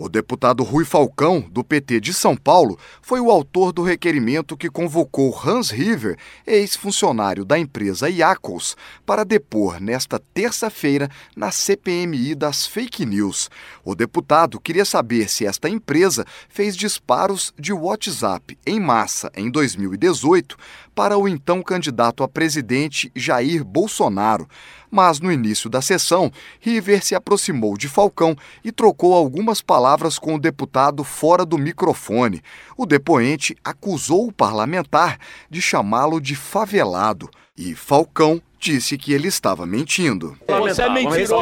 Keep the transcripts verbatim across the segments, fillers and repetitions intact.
O deputado Rui Falcão, do P T de São Paulo, foi o autor do requerimento que convocou Hans River, ex-funcionário da empresa Iacos, para depor nesta terça-feira na C P M I das fake news. O deputado queria saber se esta empresa fez disparos de WhatsApp em massa em dois mil e dezoito para o então candidato a presidente Jair Bolsonaro. Mas no início da sessão, River se aproximou de Falcão e trocou algumas palavras com o deputado fora do microfone. O depoente acusou o parlamentar de chamá-lo de favelado e Falcão disse que ele estava mentindo. Você é mentiroso.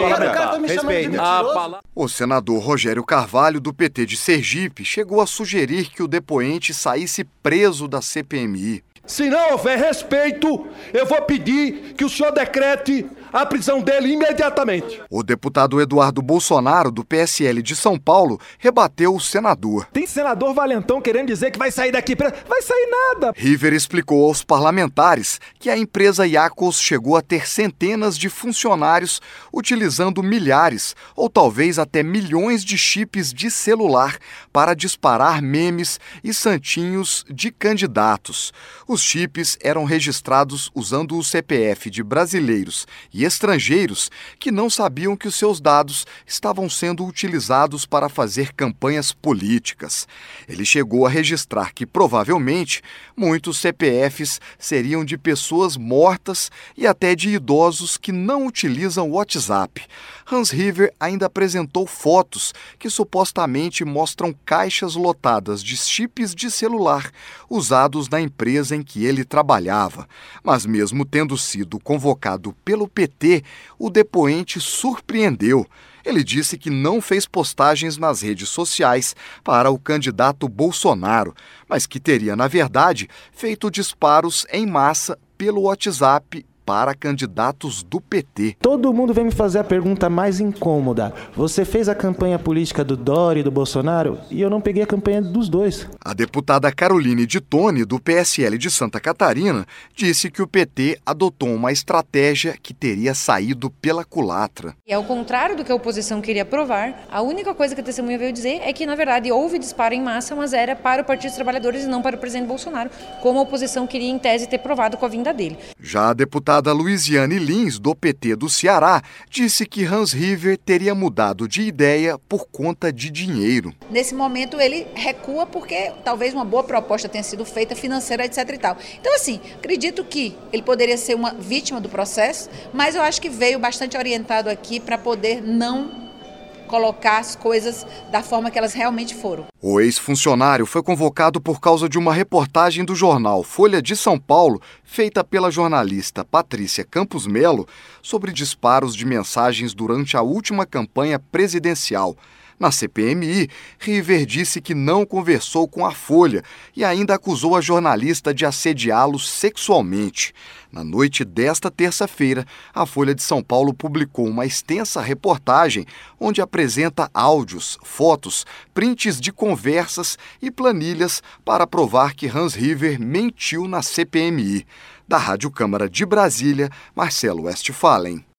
O senador Rogério Carvalho, do P T de Sergipe, chegou a sugerir que o depoente saísse preso da C P M I. Se não houver respeito, eu vou pedir que o senhor decrete a prisão dele imediatamente. O deputado Eduardo Bolsonaro, do P S L de São Paulo, rebateu o senador. Tem senador valentão querendo dizer que vai sair daqui preso. Vai sair nada. River explicou aos parlamentares que a empresa Iacos chegou a ter centenas de funcionários utilizando milhares ou talvez até milhões de chips de celular para disparar memes e santinhos de candidatos. Os chips eram registrados usando o C P F de brasileiros e estrangeiros que não sabiam que os seus dados estavam sendo utilizados para fazer campanhas políticas. Ele chegou a registrar que, provavelmente, muitos C P Fs seriam de pessoas mortas e até de idosos que não utilizam o WhatsApp. Hans River ainda apresentou fotos que supostamente mostram caixas lotadas de chips de celular usados na empresa em que ele trabalhava. Mas mesmo tendo sido convocado pelo P T, o depoente surpreendeu. Ele disse que não fez postagens nas redes sociais para o candidato Bolsonaro, mas que teria, na verdade, feito disparos em massa pelo WhatsApp para candidatos do P T. Todo mundo vem me fazer a pergunta mais incômoda. Você fez a campanha política do Dória e do Bolsonaro? E eu não peguei a campanha dos dois. A deputada Caroline de Tone, do P S L de Santa Catarina, disse que o P T adotou uma estratégia que teria saído pela culatra. E ao contrário do que a oposição queria provar, a única coisa que a testemunha veio dizer é que, na verdade, houve disparo em massa, mas era para o Partido dos Trabalhadores e não para o presidente Bolsonaro, como a oposição queria, em tese, ter provado com a vinda dele. Já a deputada A Luiziane Lins, do P T do Ceará, disse que Hans River teria mudado de ideia por conta de dinheiro. Nesse momento ele recua porque talvez uma boa proposta tenha sido feita financeira, etc e tal. Então assim, acredito que ele poderia ser uma vítima do processo, mas eu acho que veio bastante orientado aqui para poder não colocar as coisas da forma que elas realmente foram. O ex-funcionário foi convocado por causa de uma reportagem do jornal Folha de São Paulo, feita pela jornalista Patrícia Campos Melo, sobre disparos de mensagens durante a última campanha presidencial. Na C P M I, River disse que não conversou com a Folha e ainda acusou a jornalista de assediá-lo sexualmente. Na noite desta terça-feira, a Folha de São Paulo publicou uma extensa reportagem onde apresenta áudios, fotos, prints de conversas e planilhas para provar que Hans River mentiu na C P M I. Da Rádio Câmara de Brasília, Marcelo Westphalen.